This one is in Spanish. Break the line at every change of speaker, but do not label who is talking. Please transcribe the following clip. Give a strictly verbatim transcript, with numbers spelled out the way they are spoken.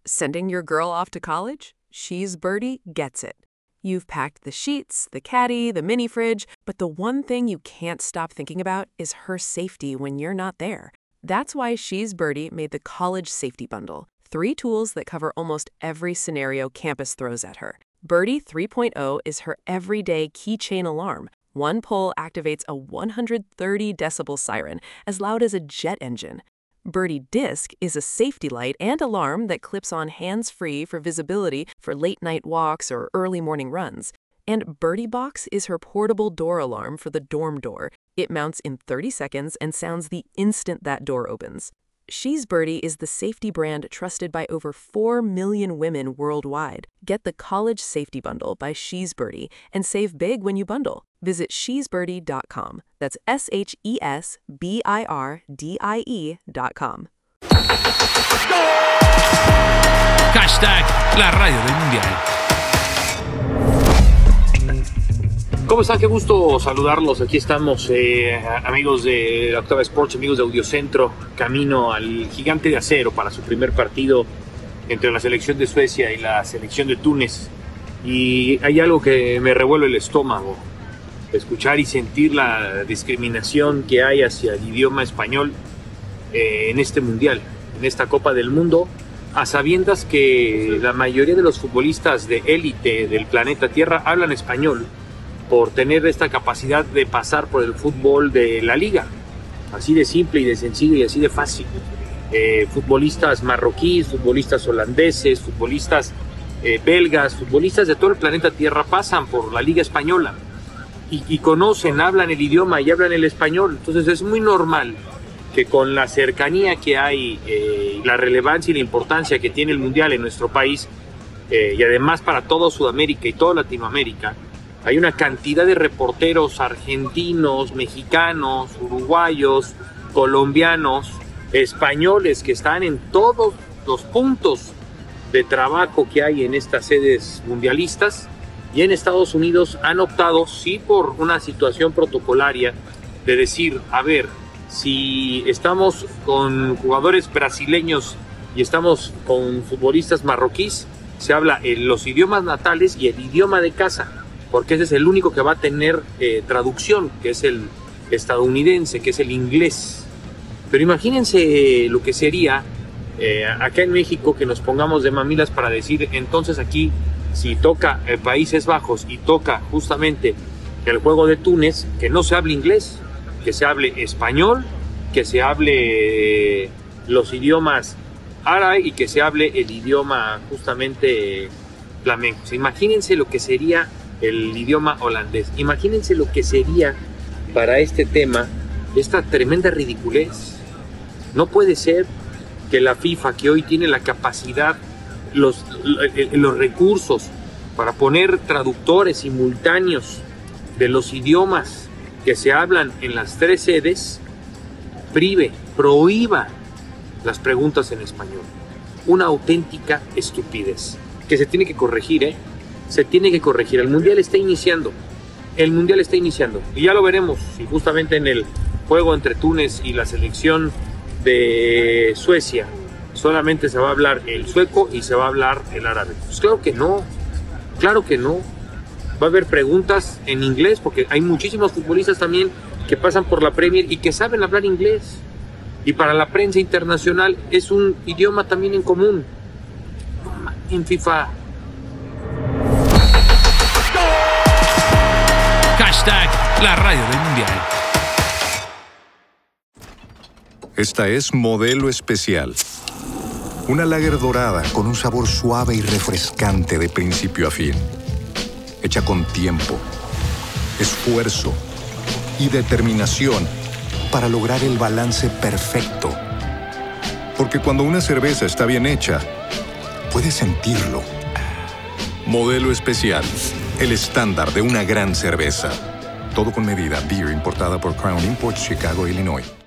Sending your girl off to college? She's Birdie gets it. You've packed the sheets, the caddy, the mini fridge, but the one thing you can't stop thinking about is her safety when you're not there. That's why She's Birdie made the College Safety Bundle. Three tools that cover almost every scenario campus throws at her. Birdie three point oh is her everyday keychain alarm. One pull activates a one hundred thirty decibel siren, as loud as a jet engine. Birdie Disc is a safety light and alarm that clips on hands-free for visibility for late-night walks or early morning runs. And Birdie Box is her portable door alarm for the dorm door. It mounts in thirty seconds and sounds the instant that door opens. She's Birdie is the safety brand trusted by over four million women worldwide. Get the College Safety Bundle by She's Birdie and save big when you bundle. Visit she's birdie dot com. That's S H E S B I R D I E dot com.
Hashtag la radio del mundial.
¿Cómo están? Qué gusto saludarlos. Aquí estamos, eh, amigos de la Octava Sports, amigos de Audiocentro, camino al Gigante de Acero para su primer partido entre la selección de Suecia y la selección de Túnez. Y hay algo que me revuelve el estómago: escuchar y sentir la discriminación que hay hacia el idioma español eh, en este mundial, en esta Copa del Mundo, a sabiendas que la mayoría de los futbolistas de élite del planeta Tierra hablan español por tener esta capacidad de pasar por el fútbol de la liga, así de simple y de sencillo y así de fácil. Eh, futbolistas marroquíes, futbolistas holandeses, futbolistas eh, belgas, futbolistas de todo el planeta Tierra pasan por la liga española y, y conocen, hablan el idioma y hablan el español. Entonces es muy normal que con la cercanía que hay, eh, la relevancia y la importancia que tiene el mundial en nuestro país, eh, y además para toda Sudamérica y toda Latinoamérica, hay una cantidad de reporteros argentinos, mexicanos, uruguayos, colombianos, españoles que están en todos los puntos de trabajo que hay en estas sedes mundialistas, y en Estados Unidos han optado, sí, por una situación protocolaria de decir, a ver, si estamos con jugadores brasileños y estamos con futbolistas marroquíes, se habla en los idiomas natales y el idioma de casa, porque ese es el único que va a tener eh, traducción, que es el estadounidense, que es el inglés. Pero imagínense lo que sería eh, acá en México que nos pongamos de mamilas para decir, entonces aquí, si toca eh, Países Bajos y toca justamente el juego de Túnez, que no se hable inglés, que se hable español, que se hable eh, los idiomas árabe y que se hable el idioma justamente eh, flamenco. O sea, imagínense lo que sería el idioma holandés. Imagínense lo que sería para este tema esta tremenda ridiculez. No puede ser que la FIFA, que hoy tiene la capacidad, los, los recursos para poner traductores simultáneos de los idiomas que se hablan en las tres sedes, prive, prohíba las preguntas en español. Una auténtica estupidez que se tiene que corregir, ¿eh? Se tiene que corregir. El mundial está iniciando. El mundial está iniciando. Y ya lo veremos si justamente en el juego entre Túnez y la selección de Suecia solamente se va a hablar el sueco y se va a hablar el árabe. Pues claro que no. Claro que no. Va a haber preguntas en inglés porque hay muchísimos futbolistas también que pasan por la Premier y que saben hablar inglés. Y para la prensa internacional es un idioma también en común. En FIFA.
Hashtag la radio del mundial.
Esta es Modelo Especial. Una lager dorada con un sabor suave y refrescante de principio a fin. Hecha con tiempo, esfuerzo y determinación para lograr el balance perfecto. Porque cuando una cerveza está bien hecha, puedes sentirlo. Modelo Especial, el estándar de una gran cerveza. Todo con medida. Beer importada por Crown Imports, Chicago, Illinois.